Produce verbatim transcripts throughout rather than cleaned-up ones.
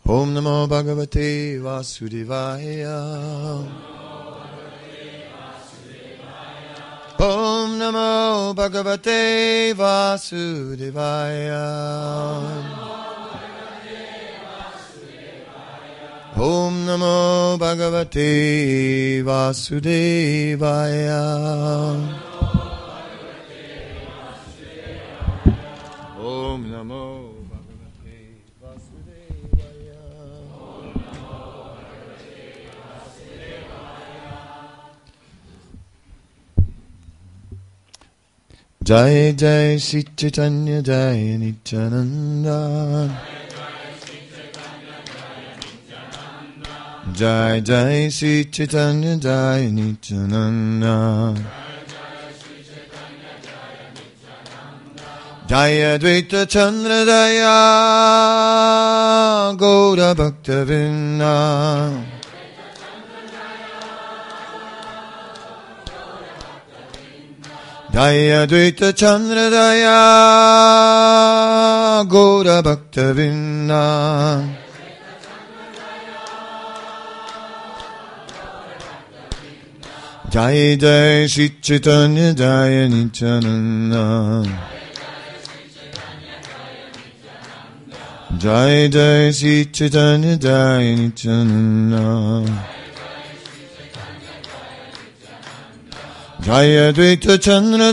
Om Namo Bhagavate Vasudevaya. Om Namo Bhagavate Vasudevaya. Om Namo Bhagavate Vasudevaya. Om Namo Bhagavate Vasudevaya. Jai Jai Sri Chaitanya Jai Nityananda. Jai Jai Sri Chaitanya Jai Nityananda. Jaya Advaita Chandra Jaya Gaura Bhakta Vrinda. Jaya Advaita Chandra Jaya Gaura Bhakta Vrinda. Jai Jai Sri Chaitanya Jaya Nityananda. Jai Jai Sri Chaitanya Jaya Nityananda. Jaya Advaita Chandra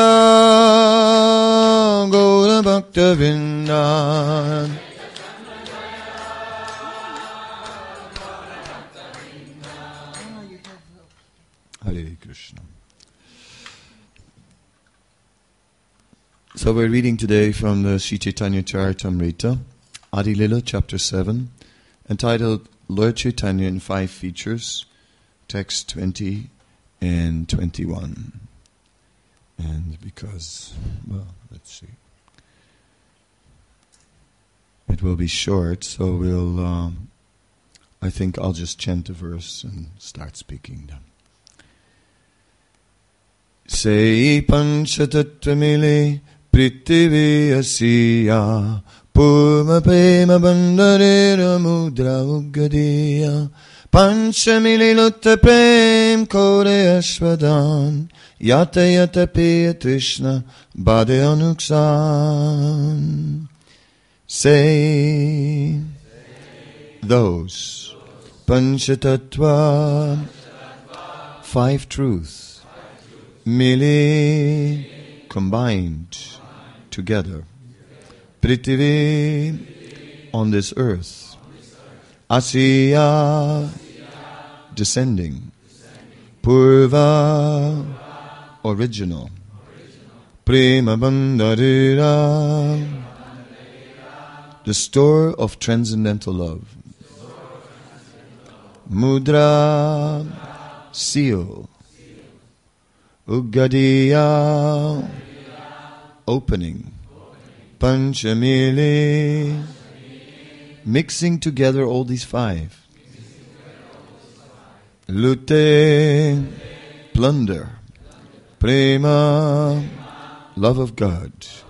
Jaya Gaura Bhakta Vrinda. Hare Krishna. So we're reading today from the Sri Chaitanya Charitamrita, Adi Lila, chapter seven, entitled Lord Chaitanya in Five Features, text twenty and twenty-one. And because, well, let's see. It will be short, so we'll, um, I think I'll just chant a verse and start speaking then. Sei panchatatvamile prithivi asiya purma prema bandharera mudra ugadiya panchamili lutta prem kore ashvadan yata yata piya trishna bade anuksan. Say those panchatattva, five truths, Mili, combined together. Prithivi, on this earth. Asiya, descending. Purva, original. Prema bandharira, the store of transcendental love. Mudra, seal. Ugadiya, opening. Panchamili, mixing together all these five. Lute, plunder. Prema, love of God.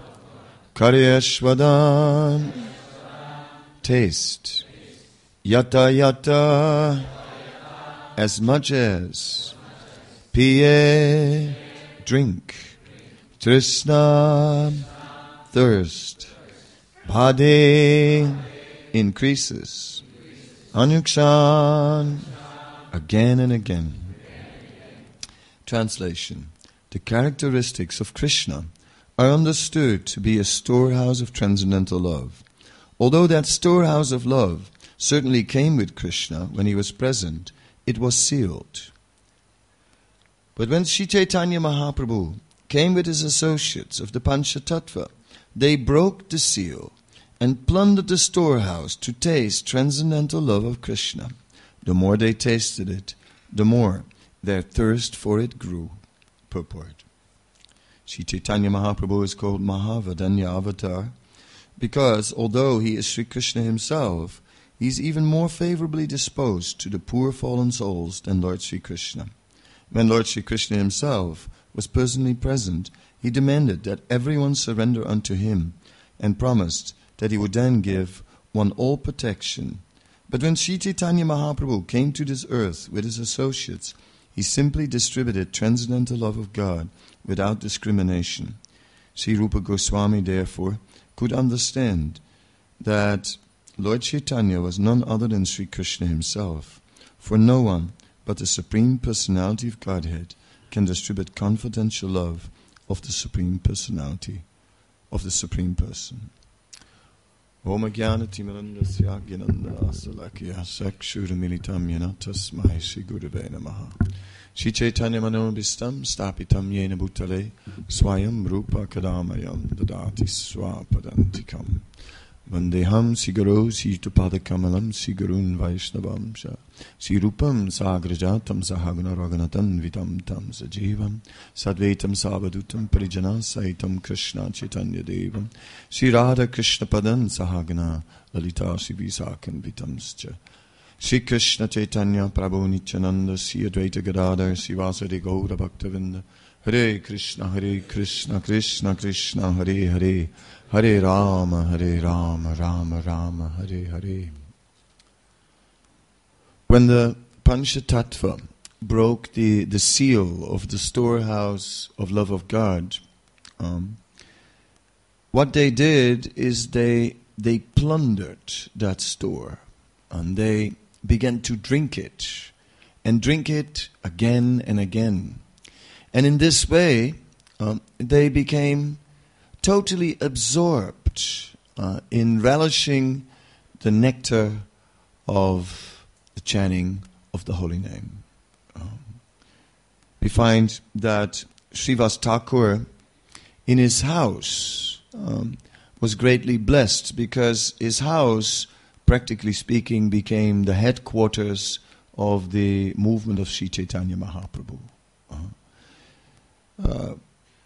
Karyashvadan, taste. Yata yata, as much as. Piye, drink. Trishna, thirst. Bhade, increases. Anukshan, again and again. Translation. The characteristics of Krishna are understood to be a storehouse of transcendental love. Although that storehouse of love certainly came with Krishna when he was present, it was sealed. But when Sri Chaitanya Mahaprabhu came with his associates of the Panchatattva, they broke the seal and plundered the storehouse to taste transcendental love of Krishna. The more they tasted it, the more their thirst for it grew. Purport. Sri Chaitanya Mahaprabhu is called Mahavadanya Avatar because although he is Sri Krishna himself, he is even more favorably disposed to the poor fallen souls than Lord Sri Krishna. When Lord Sri Krishna himself was personally present, he demanded that everyone surrender unto him and promised that he would then give one all protection But when Sri Chaitanya Mahaprabhu came to this earth with his associates, he simply distributed transcendental love of God without discrimination. Sri Rupa Goswami, therefore, could understand that Lord Chaitanya was none other than Sri Krishna himself, for no one but the Supreme Personality of Godhead can distribute confidential love of the Supreme Personality, of the Supreme Person. Om Jnana Timirandasya Jnananda Asalakya Sakshurumilitam Yena Tasmai Shri Gurave Namaha. Shri Chaitanya Manobhistam Stapitam Yena Bhutale Swayam Rupa Kadamayam Dadati Swapadantikam Vandeham Sigaro Sitapada Kamalam Sigurun Vaishnavam Sha Sirupam Sagrajatam Sahagana Raganatan Vitam Tam Sajivam Sadvetam Savadutam Parijana Saitam Krishna Chaitanya Devam Sri Radha Krishna Padan Sahagana Lalita Sivisakan Vitamscha Sri Krishna Chaitanya Prabhu Nityananda Sri Advaita Gadadhar Sivasadi Gaura Bhaktavinda Hare Krishna Hare Krishna Krishna Krishna Hare Hare Hare Rama Hare Rama Rama Rama Hare Hare. When the Panchatattva broke the, the seal of the storehouse of love of God, um, what they did is they they plundered that store and they began to drink it and drink it again and again. And in this way, um, they became totally absorbed uh, in relishing the nectar of the chanting of the holy name. Um, we find that Srivas Thakur in his house um, was greatly blessed because his house, practically speaking, became the headquarters of the movement of Sri Chaitanya Mahaprabhu. Uh, uh,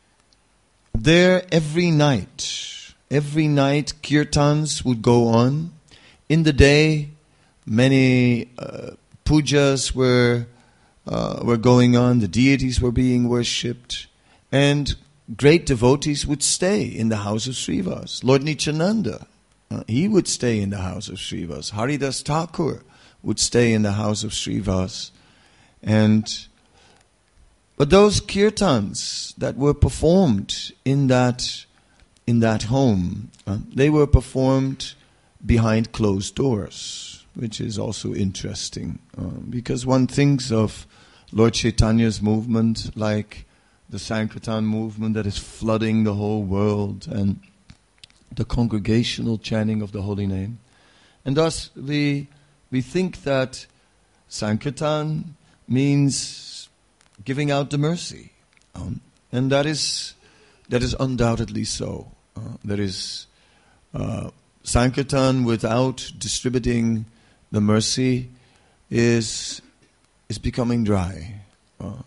there every night, every night kirtans would go on. In the day, many uh, pujas were uh, were going on, the deities were being worshipped, and great devotees would stay in the house of Srivas. Lord Nityananda, uh, he would stay in the house of Srivas. Haridas Thakur would stay in the house of Srivas. And but those kirtans that were performed in that in that home, uh, they were performed behind closed doors, which is also interesting uh, because one thinks of Lord Chaitanya's movement like the Sankirtan movement that is flooding the whole world and the congregational chanting of the holy name. And thus we we think that Sankirtan means giving out the mercy. Um, and that is that is undoubtedly so. Uh, there is uh, Sankirtan without distributing the mercy is is becoming dry. Uh,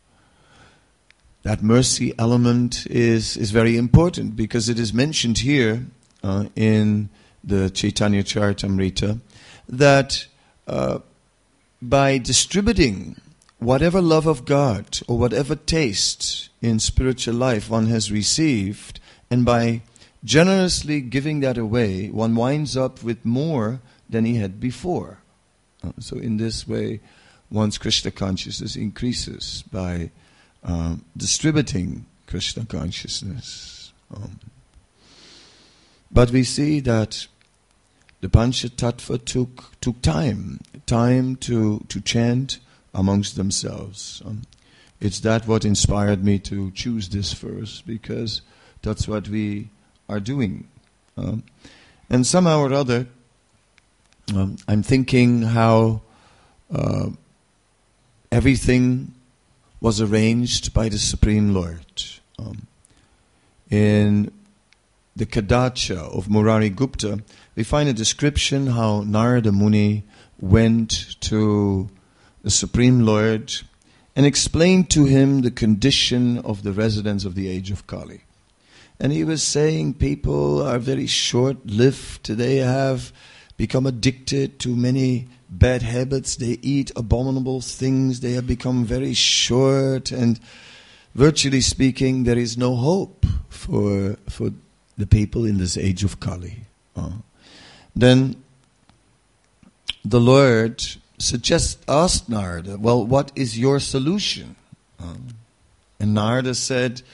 that mercy element is, is very important because it is mentioned here uh, in the Chaitanya Charitamrita that uh, by distributing whatever love of God or whatever taste in spiritual life one has received, and by generously giving that away, one winds up with more than he had before. Uh, so in this way, one's Krishna consciousness increases by um, distributing Krishna consciousness. Um, but we see that the Panchatattva took took time, time to, to chant amongst themselves. Um, it's that what inspired me to choose this verse, because that's what we are doing. Um, and somehow or other, um, I'm thinking how uh, everything was arranged by the Supreme Lord. Um, in the Kadacha of Murari Gupta, we find a description how Narada Muni went to the Supreme Lord and explained to him the condition of the residents of the age of Kali. And he was saying people are very short-lived. They have become addicted to many bad habits. They eat abominable things. They have become very short. And virtually speaking, there is no hope for for the people in this age of Kali. Uh, then the Lord suggests, asked Narada, well, what is your solution? Uh, and Narada said,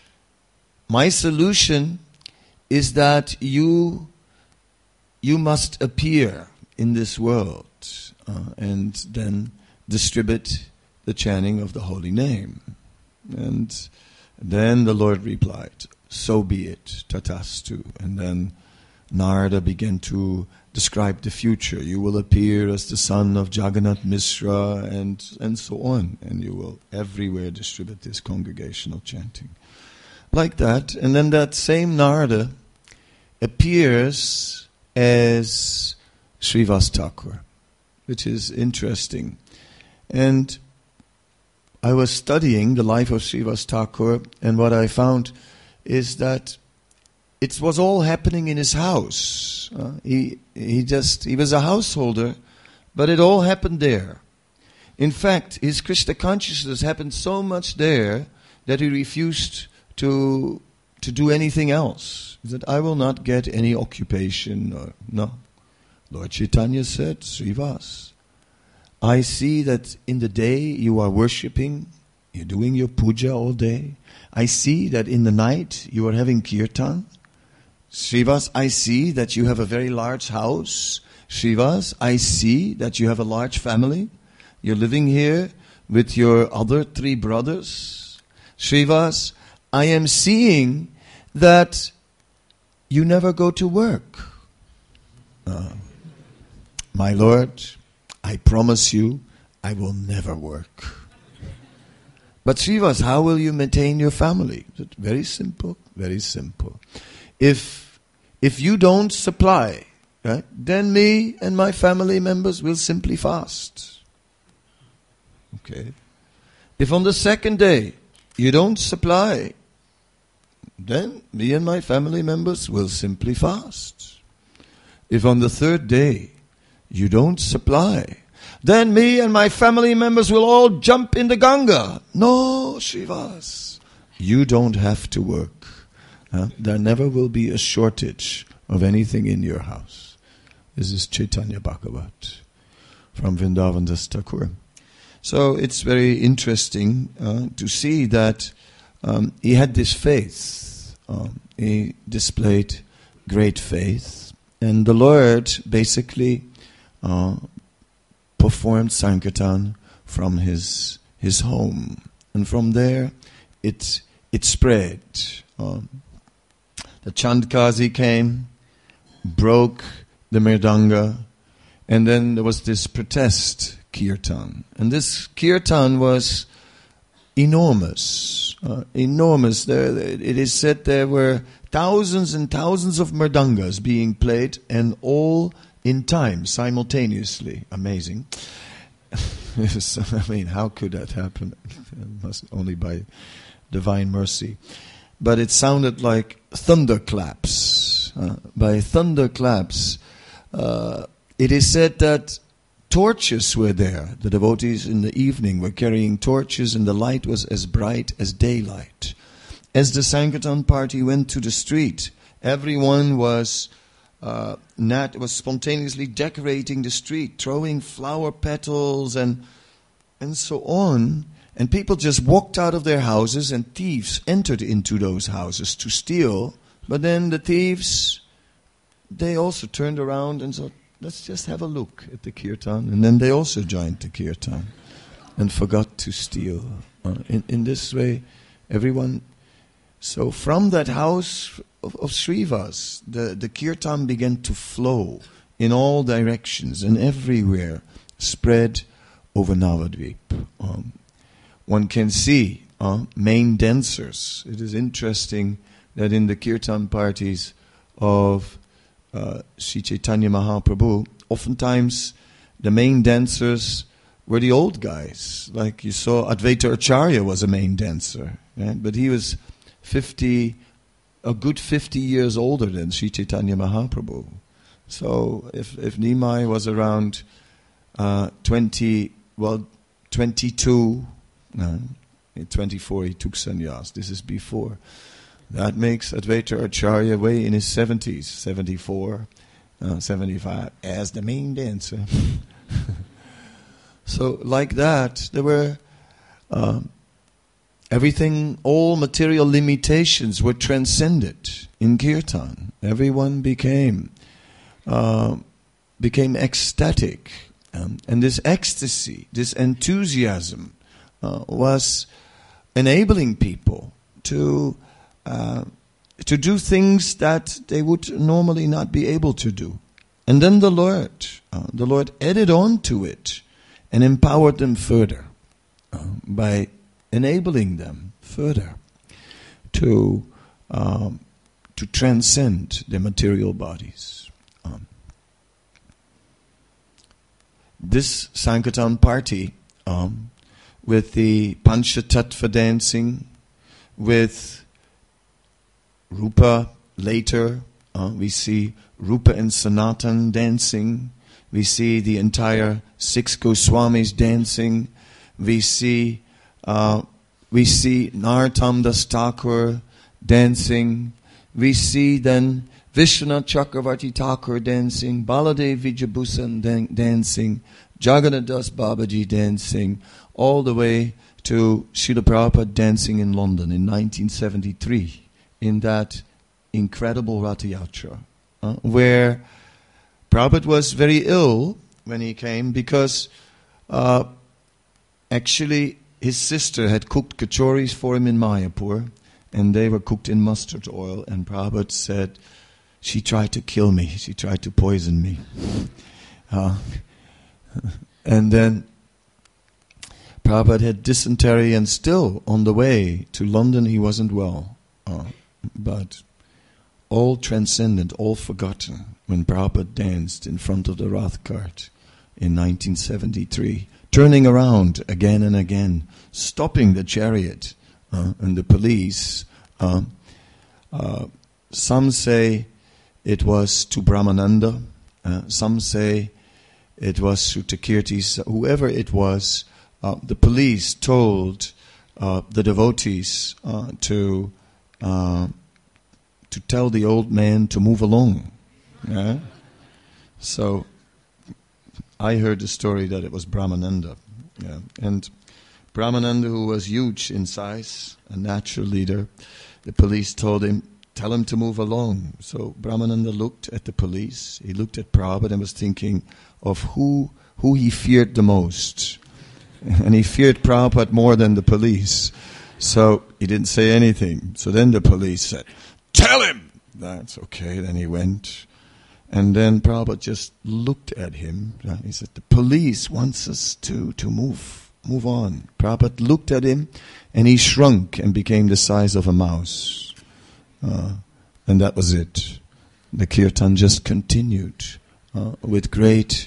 my solution is that you you must appear in this world uh, and then distribute the chanting of the holy name. And then the Lord replied, so be it, tatastu. And then Narada began to describe the future. You will appear as the son of Jagannath Mishra and, and so on. And you will everywhere distribute this congregational chanting. Like that. And then that same Narada appears as Srivas Thakur, which is interesting. And I was studying the life of Srivas Thakur, and what I found is that it was all happening in his house. Uh, he he just he was a householder, but it all happened there. In fact, his Krishna consciousness happened so much there that he refused to to do anything else. He said, I will not get any occupation. Or, no. Lord Chaitanya said, Srivas, I see that in the day you are worshipping, you're doing your puja all day. I see that in the night you are having kirtan. Srivas, I see that you have a very large house. Srivas, I see that you have a large family. You're living here with your other three brothers. Srivas, I am seeing that you never go to work. Uh, my Lord, I promise you, I will never work. But Srivas, how will you maintain your family? Very simple, very simple. If if you don't supply, right, then me and my family members will simply fast. Okay. If on the second day you don't supply, then me and my family members will simply fast. If on the third day you don't supply, then me and my family members will all jump in the Ganga. No, Srivas, you don't have to work. Huh? There never will be a shortage of anything in your house. This is Chaitanya Bhagavat from Vrindavan Das Thakur. So it's very interesting uh, to see that um, he had this faith. Um, he displayed great faith. And the Lord basically uh, performed Sankirtan from his his home. And from there it it spread. Um, the Chandkazi came, broke the Mridanga, and then there was this protest kirtan. And this kirtan was enormous. Uh, enormous. There, it is said there were thousands and thousands of mridangas being played, and all in time, simultaneously. Amazing. I mean, how could that happen? It must only by divine mercy. But it sounded like thunderclaps. Uh, by thunderclaps, uh, it is said that torches were there. The devotees in the evening were carrying torches, and the light was as bright as daylight. As the Sankirtan party went to the street, everyone was uh, nat- was spontaneously decorating the street, throwing flower petals and and so on. And people just walked out of their houses, and thieves entered into those houses to steal. But then the thieves, they also turned around and thought, let's just have a look at the kirtan. And then they also joined the kirtan and forgot to steal. Uh, in, in this way, everyone... So from that house of, of Srivas, the, the kirtan began to flow in all directions and everywhere, spread over Navadvip. Um, one can see uh, main dancers. It is interesting that in the kirtan parties of uh, Sri Chaitanya Mahaprabhu, oftentimes the main dancers were the old guys. Like you saw, Advaita Acharya was a main dancer, right? But he was fifty, a good fifty years older than Sri Chaitanya Mahaprabhu. So if if Nimai was around uh, twenty, well, twenty-two, no, twenty-four, he took sannyas. This is before. That makes Advaita Acharya way in his seventies, seventy-four, uh, seventy-five, as the main dancer. So like that, there were uh, everything, all material limitations were transcended in kirtan. Everyone became uh, became ecstatic, um, and this ecstasy, this enthusiasm, uh, was enabling people to uh, to do things that they would normally not be able to do. And then the Lord, uh, the Lord added on to it and empowered them further uh, by enabling them further to um, to transcend their material bodies. Um, this Sankirtan party, um, with the Panchatattva dancing, with Rupa later, uh, we see Rupa and Sanatan dancing. We see the entire six Goswamis dancing. We see uh, we see Narottam Das Thakur dancing. We see then Vishwanath Chakravarti Thakur dancing, Baladev Vijayabhusan dan- dancing, Jagannath Das Babaji dancing, all the way to Srila Prabhupada dancing in London in nineteen seventy-three in that incredible Ratha Yatra, uh, where Prabhupada was very ill when he came because uh, actually his sister had cooked kachoris for him in Mayapur, and they were cooked in mustard oil, and Prabhupada said, she tried to kill me, she tried to poison me. Uh, and then Prabhupada had dysentery, and still on the way to London he wasn't well. Uh, but all transcendent, all forgotten when Prabhupada danced in front of the Rath cart in nineteen seventy-three, turning around again and again, stopping the chariot uh, and the police. Uh, uh, some say it was to Brahmananda, uh, some say it was Srutakirti, whoever it was. Uh, the police told uh, the devotees uh, to uh, to tell the old man to move along. Yeah? So I heard the story that it was Brahmananda. Yeah. And Brahmananda, who was huge in size, a natural leader, the police told him, tell him to move along. So Brahmananda looked at the police, he looked at Prabhupada and was thinking of who who he feared the most. And he feared Prabhupada more than the police. So he didn't say anything. So then the police said, tell him! That's okay. Then he went. And then Prabhupada just looked at him. He said, the police wants us to, to move, move on. Prabhupada looked at him and he shrunk and became the size of a mouse. Uh, and that was it. The kirtan just continued uh, with great,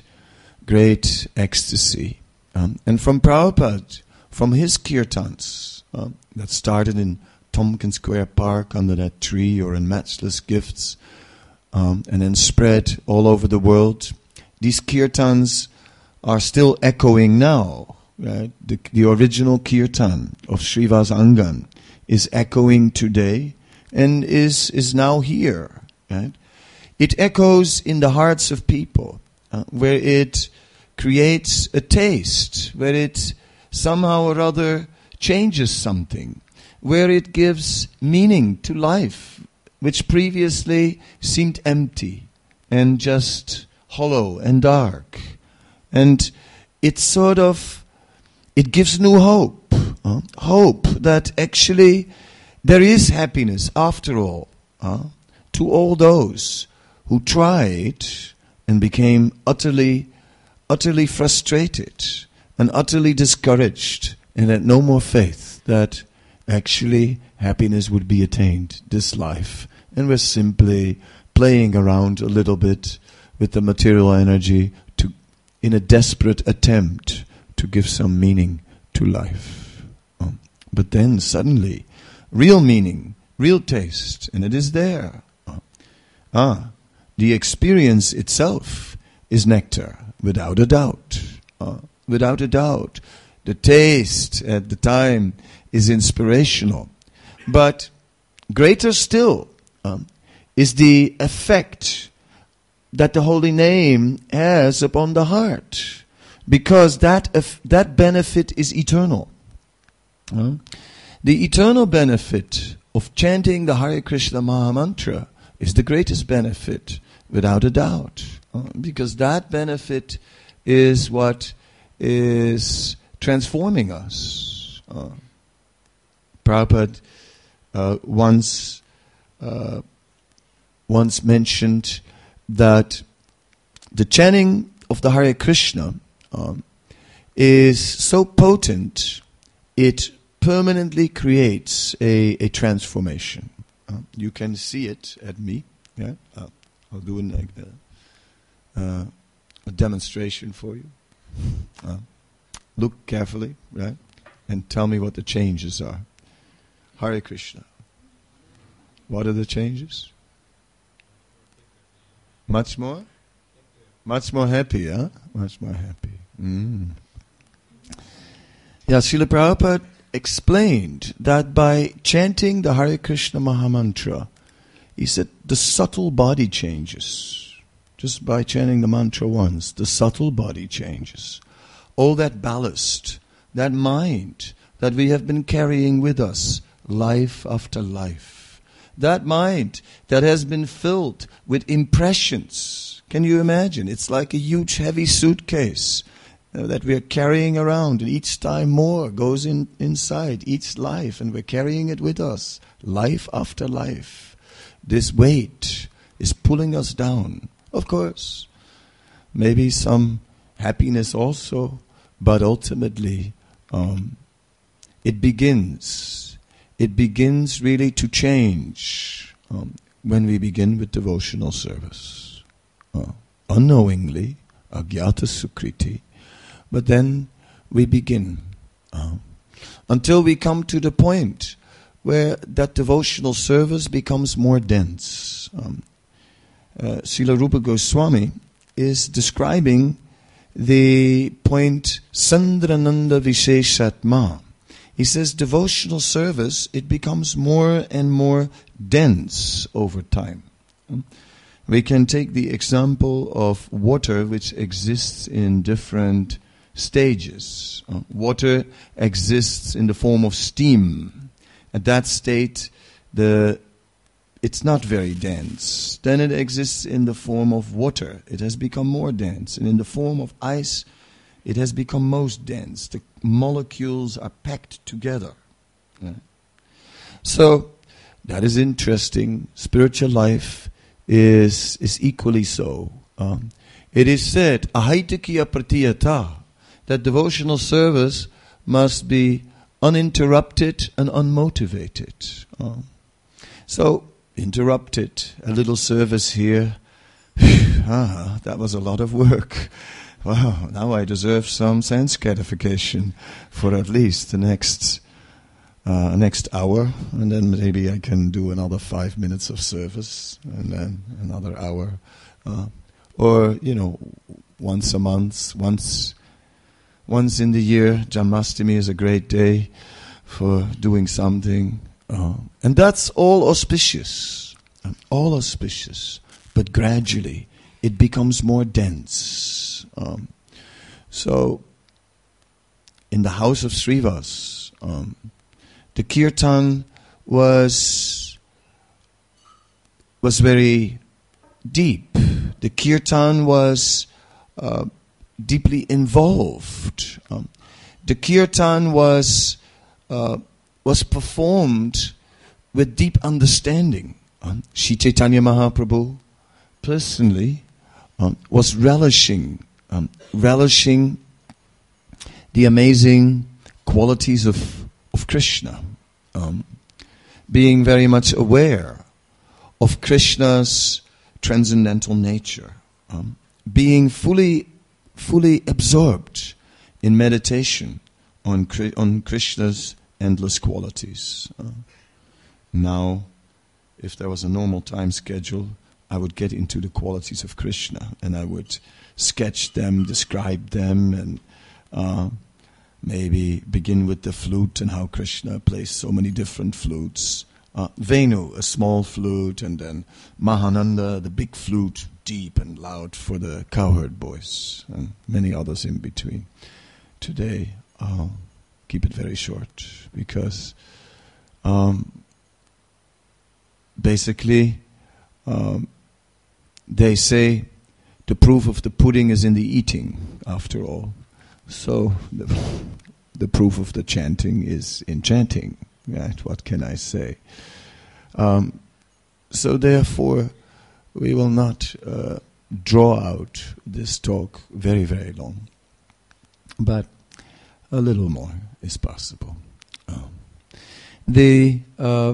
great ecstasy. Um, and from Prabhupada, from his kirtans uh, that started in Tompkins Square Park under that tree or in Matchless Gifts, um, and then spread all over the world, these kirtans are still echoing now. Right? The, the original kirtan of Srivas Angan is echoing today and is is now here. Right? It echoes in the hearts of people, uh, where it creates a taste, where it somehow or other changes something, where it gives meaning to life, which previously seemed empty and just hollow and dark. And it sort of, it gives new hope, uh, hope that actually there is happiness after all, uh, to all those who tried and became utterly utterly frustrated and utterly discouraged and had no more faith that actually happiness would be attained this life, and were simply playing around a little bit with the material energy to, in a desperate attempt to give some meaning to life. Um, but then suddenly, real meaning, real taste, and it is there. Uh, ah, the experience itself is nectar. Without a doubt, uh, without a doubt, the taste at the time is inspirational. But greater still um, is the effect that the holy name has upon the heart. because that if, that benefit is eternal. Uh, the eternal benefit of chanting the Hare Krishna Mahamantra is the greatest benefit, without a doubt, uh, because that benefit is what is transforming us. Uh, Prabhupada uh, once uh, once mentioned that the chanting of the Hare Krishna um, is so potent, it permanently creates a, a transformation. Uh, you can see it at me. Yeah, uh, I'll do an, uh, uh, a demonstration for you. Uh, look carefully, right, and tell me what the changes are. Hare Krishna. What are the changes? Much more? Much more happy, huh? Much more happy. Mm. Yeah, Srila Prabhupada explained that by chanting the Hare Krishna Mahamantra, he said the subtle body changes. Just by chanting the mantra once, the subtle body changes. All that ballast, that mind that we have been carrying with us life after life, that mind that has been filled with impressions. Can you imagine? It's like a huge heavy suitcase uh, that we are carrying around, and each time more goes in inside each life, and we're carrying it with us, life after life. This weight is pulling us down. Of course, maybe some happiness also, but ultimately um, it begins. It begins really to change um, when we begin with devotional service. Uh, unknowingly, agyata sukriti, but then we begin. Uh, until we come to the point where that devotional service becomes more dense. Um, uh, Srila Rupa Goswami is describing the point Sandrananda Visheshatma. He says devotional service, it becomes more and more dense over time. We can take the example of water, which exists in different stages. Uh, water exists in the form of steam. At that state, the it's not very dense. Then it exists in the form of water. It has become more dense. And in the form of ice, it has become most dense. The molecules are packed together. Right? So, that is interesting. Spiritual life is is equally so. Um, it is said, ahaitakiya pratiyata, that devotional service must be uninterrupted and unmotivated. Um, so, interrupted, a little service here. ah, that was a lot of work. Wow, now I deserve some Sanskarification for at least the next uh, next hour, and then maybe I can do another five minutes of service, and then another hour, uh, or you know, once a month, once once in the year. Janmashtami is a great day for doing something, uh, and that's all auspicious, all auspicious. But gradually, it becomes more dense. Um, so, in the house of Srivas, um, the kirtan was was very deep. The kirtan was uh, deeply involved. Um, the kirtan was uh, was performed with deep understanding. Um, Shri Chaitanya Mahaprabhu personally um, was relishing, um, relishing the amazing qualities of of Krishna, um, being very much aware of Krishna's transcendental nature, um, being fully, fully absorbed in meditation on on Krishna's endless qualities. Uh, now, if there was a normal time schedule, I would get into the qualities of Krishna, and I would sketch them, describe them, and uh, maybe begin with the flute and how Krishna plays so many different flutes. Uh, Venu, a small flute, and then Mahananda, the big flute, deep and loud for the cowherd boys and many others in between. Today, I'll keep it very short because um, basically um, they say the proof of the pudding is in the eating, after all. So the, the proof of the chanting is in chanting. Right? What can I say? Um, so therefore, we will not uh, draw out this talk very, very long. But a little more is possible. Um, the uh,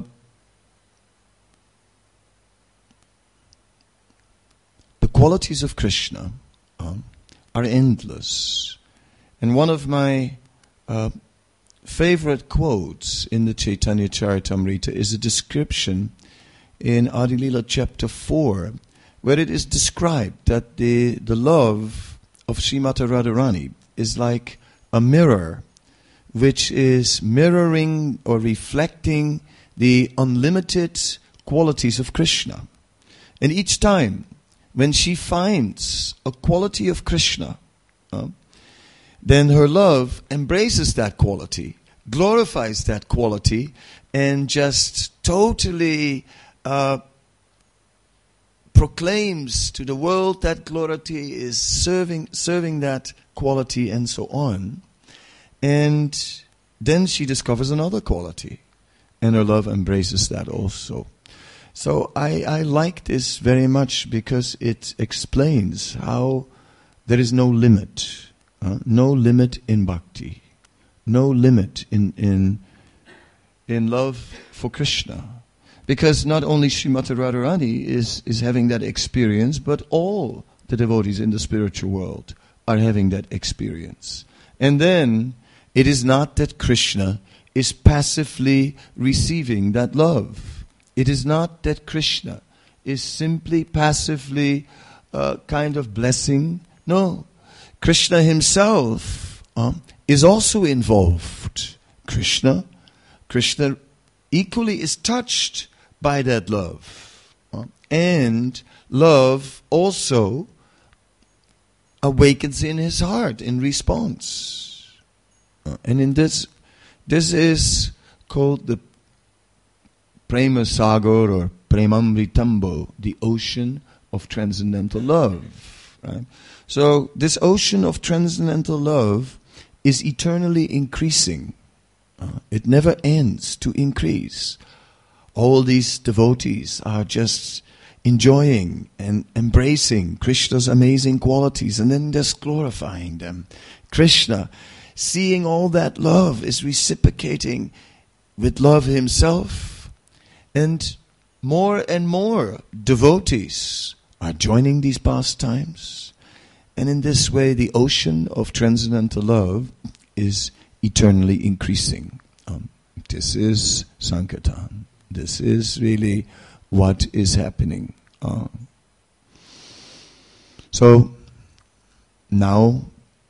the qualities of Krishna um, are endless. And one of my uh, favorite quotes in the Chaitanya Charitamrita is a description in Adi Lila chapter four, where it is described that the, the love of Srimati Radharani is like a mirror, which is mirroring or reflecting the unlimited qualities of Krishna. And each time when she finds a quality of Krishna, uh, then her love embraces that quality, glorifies that quality, and just totally uh, proclaims to the world that quality is serving serving that quality and so on. And then she discovers another quality, and her love embraces that also. So I, I like this very much because it explains how there is no limit, uh, no limit in bhakti, no limit in in in love for Krishna. Because not only Srimati Radharani is, is having that experience, but all the devotees in the spiritual world are having that experience. And then it is not that Krishna is passively receiving that love. It is not that Krishna is simply passively uh, kind of blessing. No, Krishna himself uh, is also involved. Krishna, Krishna equally is touched by that love. Uh, and love also awakens in his heart in response. Uh, and in this, this is called the Prema Sagar or Premamritambo, the ocean of transcendental love. Right? So this ocean of transcendental love is eternally increasing. Uh, it never ends to increase. All these devotees are just enjoying and embracing Krishna's amazing qualities and then just glorifying them. Krishna, seeing all that love, is reciprocating with love himself, and more and more devotees are joining these pastimes. And in this way, the ocean of transcendental love is eternally increasing. Um, this is Sankirtan. This is really what is happening. Uh, so now,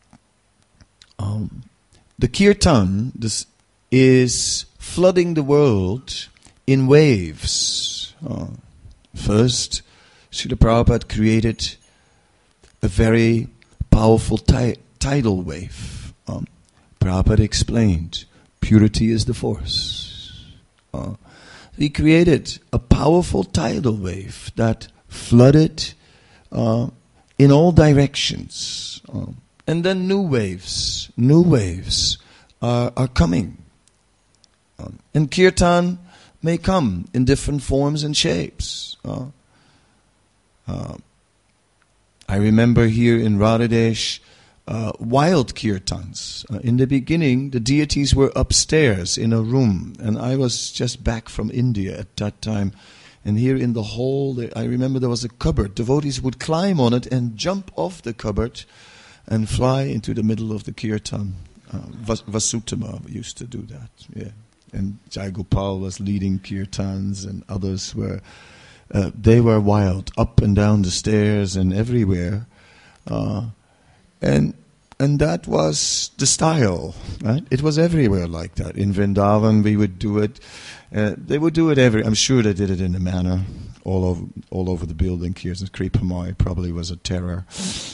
um, the kirtan this is flooding the world in waves. Uh, first, Srila Prabhupada created a very powerful ti- tidal wave. Um, Prabhupada explained, purity is the force. Uh, he created a powerful tidal wave that flooded uh, in all directions. Uh, and then new waves, new waves are, are coming. Uh, and kirtan may come in different forms and shapes. Uh, uh, I remember here in Radhadesh, Uh, wild kirtans. Uh, in the beginning, the deities were upstairs in a room, and I was just back from India at that time. And here in the hall, there, I remember there was a cupboard. Devotees would climb on it and jump off the cupboard and fly into the middle of the kirtan. Uh, Vas- Vasutama used to do that, yeah. And Jai Gopal was leading kirtans, and others were, uh, they were wild, up and down the stairs and everywhere. Uh, And and that was the style, right? It was everywhere like that. In Vrindavan, we would do it. Uh, they would do it every. I'm sure they did it in a manner all over, all over the building. Kirtan Kripamoy probably was a terror.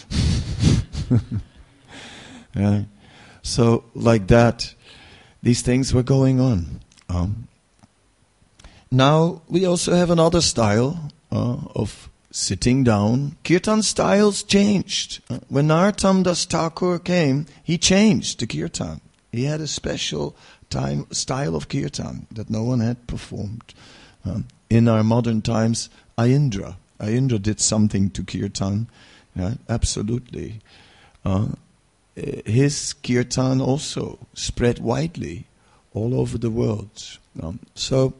Yeah. So like that, these things were going on. Um, now we also have another style uh, of sitting down. Kirtan styles changed. Uh, when Narottam Das Thakur came, he changed the kirtan. He had a special time style of kirtan that no one had performed. Um, in our modern times, Ayindra. Ayindra did something to kirtan. Yeah, absolutely. Uh, his kirtan also spread widely all over the world. Um, so,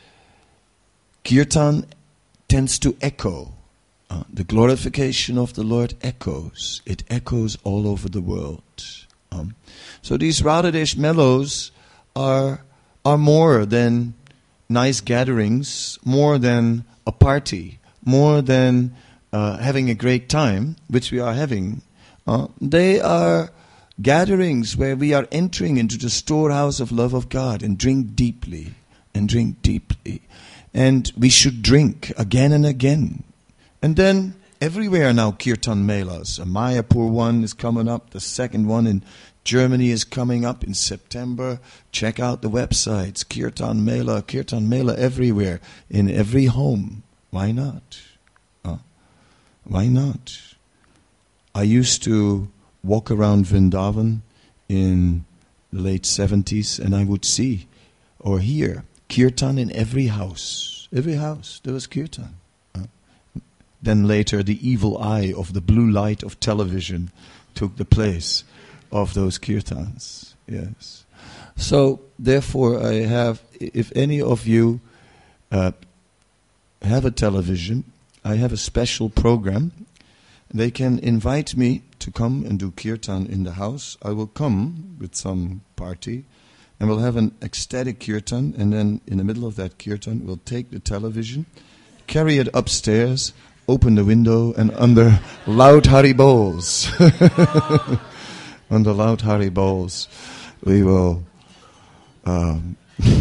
kirtan tends to echo. Uh, the glorification of the Lord echoes. It echoes all over the world. Um, so these Radhadesh mellows are are more than nice gatherings, more than a party, more than uh, having a great time, which we are having. Uh, they are gatherings where we are entering into the storehouse of love of God and drink deeply, and drink deeply. And we should drink again and again. And then everywhere now Kirtan Melas. A Mayapur one is coming up. The second one in Germany is coming up in September. Check out the websites. Kirtan Mela, Kirtan Mela everywhere. In every home. Why not? Uh, why not? I used to walk around Vrindavan in the late seventies and I would see or hear Kirtan in every house. Every house there was Kirtan. Uh, then later the evil eye of the blue light of television took the place of those Kirtans. Yes. So therefore I have, if any of you uh, have a television, I have a special program. They can invite me to come and do kirtan in the house. I will come with some party and we'll have an ecstatic kirtan, and then in the middle of that kirtan we'll take the television, carry it upstairs, open the window, and under loud Hari Bols, under loud Hari Bols, we will um,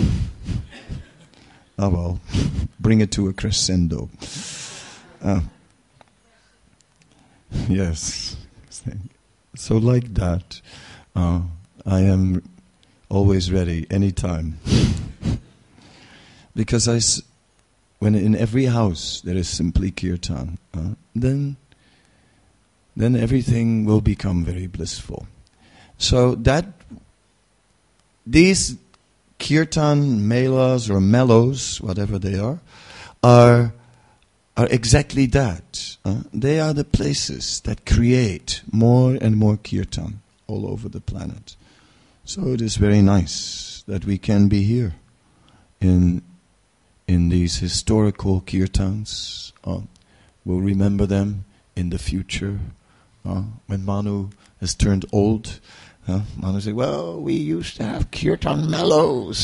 oh well, bring it to a crescendo. Uh, Yes. So like that, uh, I am always ready, anytime. Because I, s- when in every house there is simply kirtan, uh, then, then everything will become very blissful. So that, these kirtan melas or mellows, whatever they are, are are exactly that. Uh, they are the places that create more and more kirtan all over the planet. So it is very nice that we can be here in in these historical kirtans. Uh, we'll remember them in the future. Uh, when Manu has turned old, uh, Manu said, well, we used to have kirtan mellows.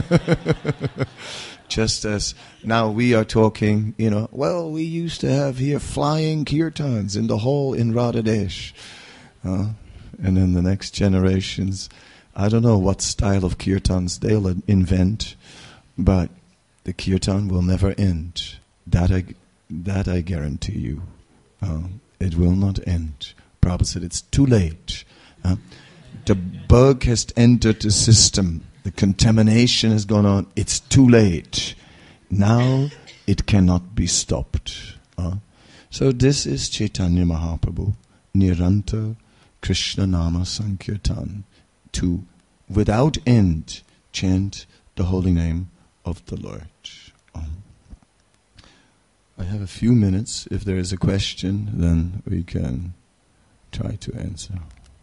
Just as now we are talking, you know, well, we used to have here flying kirtans in the hall in Radhadesh. Uh, and then the next generations, I don't know what style of kirtans they'll invent, but the kirtan will never end. That I, that I guarantee you. Uh, it will not end. Prabhupada said it's too late. Uh, the bug has entered the system. The contamination has gone on. It's too late. Now it cannot be stopped. Uh, so this is Chaitanya Mahaprabhu, Niranta Krishna Nama Sankirtan, to without end chant the holy name of the Lord. Um, I have a few minutes. If there is a question, then we can try to answer.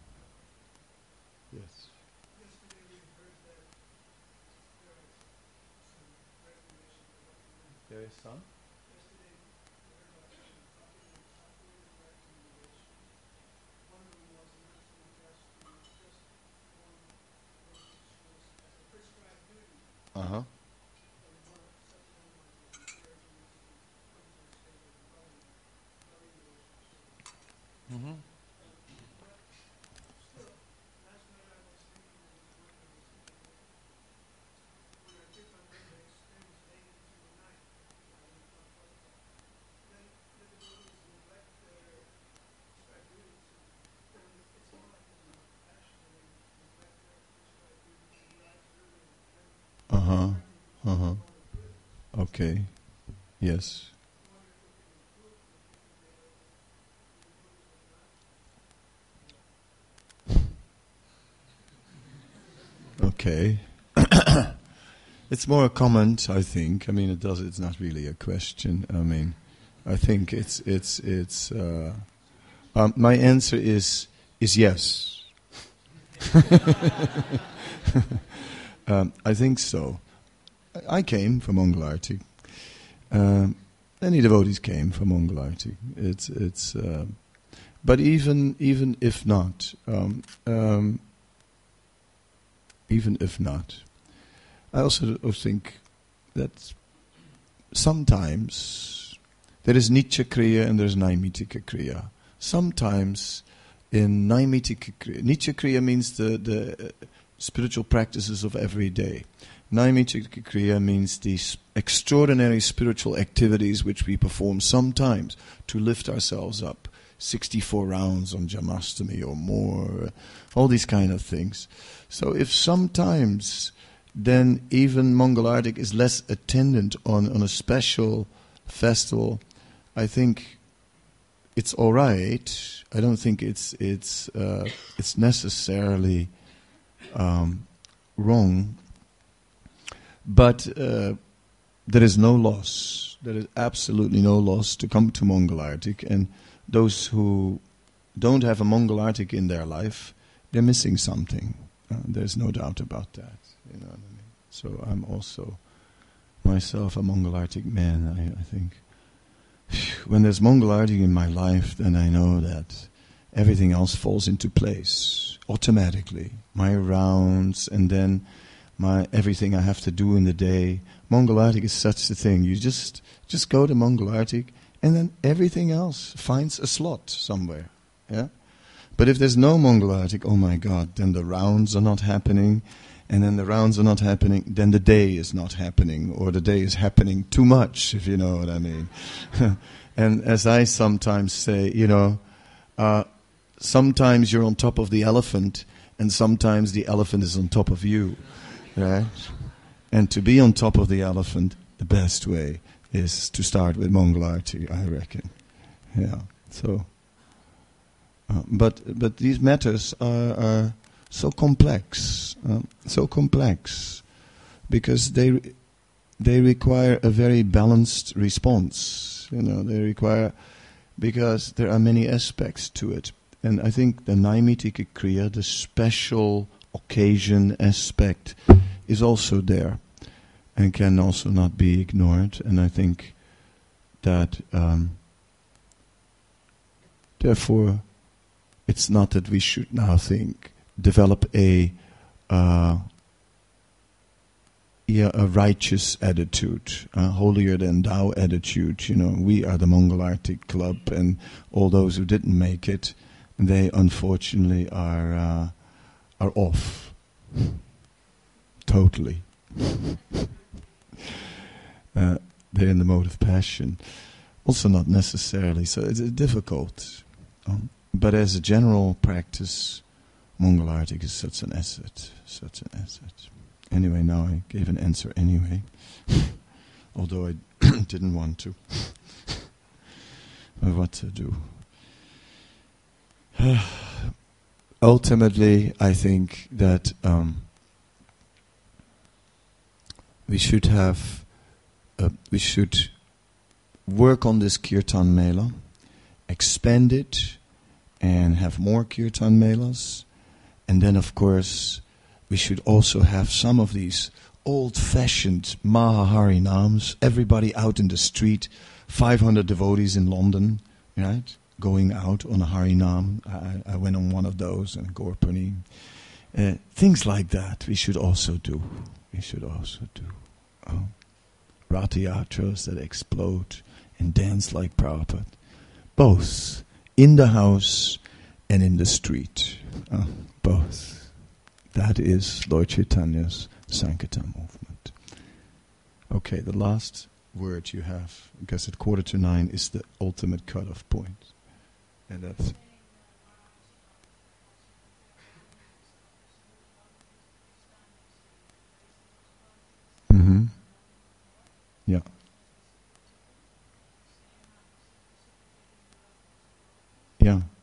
There is some? Uh-huh. Mm-hmm. Uh-huh. Okay. Yes. Okay. It's more a comment, I think. I mean, it does. It's not really a question. I mean, I think it's it's it's. Uh, um, my answer is is yes. um, I think so. I came from Mongolarty. Um, many devotees came from Mongolarty. It's it's. Uh, but even even if not, um, um, even if not, I also think that sometimes there is Nitya Kriya and there is Naimitika Kriya. Sometimes in Naimitika Kriya, Nitya Kriya means the, the spiritual practices of every day. Naimitika Kriya means these extraordinary spiritual activities which we perform sometimes to lift ourselves up. sixty-four rounds on Jamastami or more, all these kind of things. So if sometimes then even Mongolartic is less attendant on, on a special festival, I think it's all right. I don't think it's it's uh, it's necessarily um, wrong. But uh, there is no loss. There is absolutely no loss to come to Mongolartic, and those who don't have a Mongolartic in their life, they're missing something. Uh, there's no doubt about that. You know what I mean? So I'm also myself a Mongolartic man. I, I think when there's Mongolartic in my life, then I know that everything else falls into place automatically. My rounds and then my everything I have to do in the day. Mongolartic is such a thing. You just just go to Mongolartic, and then everything else finds a slot somewhere. Yeah. But if there's no Mongolartic, oh my God, then the rounds are not happening. And then the rounds are not happening, then the day is not happening, or the day is happening too much, if you know what I mean. And as I sometimes say, you know, uh, sometimes you're on top of the elephant, and sometimes the elephant is on top of you, right? And to be on top of the elephant, the best way is to start with Mongolarity, I reckon. Yeah, so... Uh, but but these matters are... are so complex, uh, so complex, because they they require a very balanced response. You know, they require, because there are many aspects to it, and I think the Naimitika Kriya, the special occasion aspect, is also there, and can also not be ignored. And I think that um, therefore, it's not that we should now think. Develop a uh, yeah a righteous attitude, a holier than thou attitude. You know, we are the Mongolartic Club, and all those who didn't make it, they unfortunately are uh, are off totally. uh, they're in the mode of passion, also not necessarily. So it's difficult, um, but as a general practice, Mongolartic is such an asset, such an asset. Anyway, now I gave an answer anyway, although I didn't want to. But what to do? Ultimately, I think that um, we should have, uh, we should work on this Kirtan Mela, expand it, and have more Kirtan Melas. And then, of course, we should also have some of these old-fashioned Mahahari Nams, everybody out in the street, five hundred devotees in London, right, going out on a Harinam. I, I went on one of those in Gorpani. Uh, things like that we should also do. We should also do. Oh. Ratiyatras that explode and dance like Prabhupada. Both in the house and in the street. Oh. Both. That is Lord Chaitanya's Sankirtan movement. Okay, the last word you have, because at quarter to nine is the ultimate cut-off point. And that's... Mm-hmm.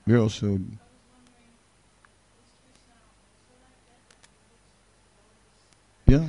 we're also... Yeah.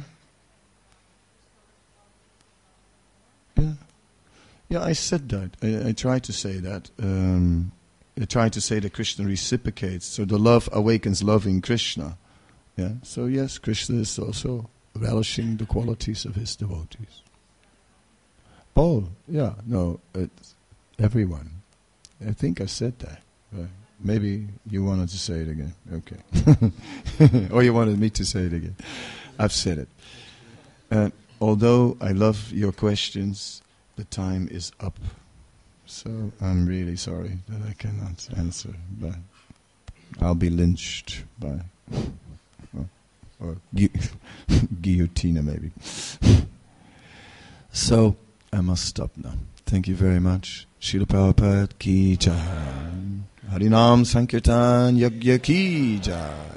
Yeah. Yeah, I said that. I, I tried to say that. Um, I tried to say that Krishna reciprocates. So the love awakens love in Krishna. Yeah. So yes, Krishna is also relishing the qualities of his devotees. Oh, yeah. No, it's everyone. I think I said that. Right. Maybe you wanted to say it again. Okay. Or you wanted me to say it again. I've said it. Uh, although I love your questions, the time is up. So I'm really sorry that I cannot answer. But I'll be lynched by... Or, or gu- guillotine maybe. So I must stop now. Thank you very much. Srila Prabhupada ki jai. Harinam Sankirtan Yagya ki jai.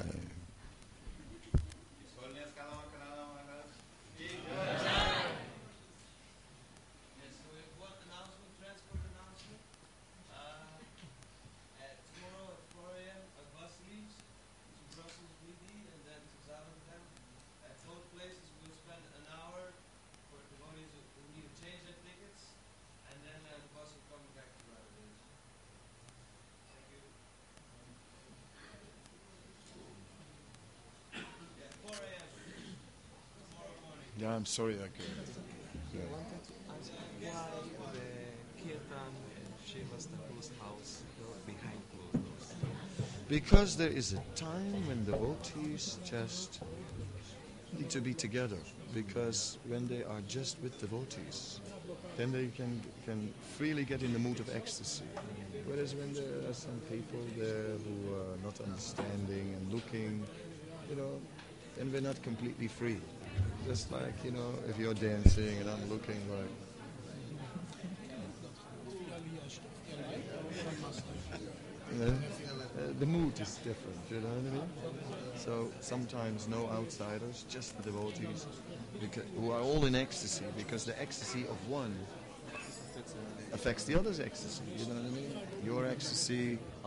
Yeah, I'm sorry I couldn't. Yeah. Why the Kirtan and Srivastavu's house behind closed doors? Because there is a time when devotees just need to be together. Because when they are just with devotees, then they can can freely get in the mood of ecstasy. Whereas when there are some people there who are not understanding and looking, you know, then we're not completely free. Just like, you know, if you're dancing and I'm looking like... You know, uh, the mood is different, you know what I mean? So sometimes no outsiders, just the devotees, because, who are all in ecstasy, because the ecstasy of one affects the other's ecstasy, you know what I mean? Your ecstasy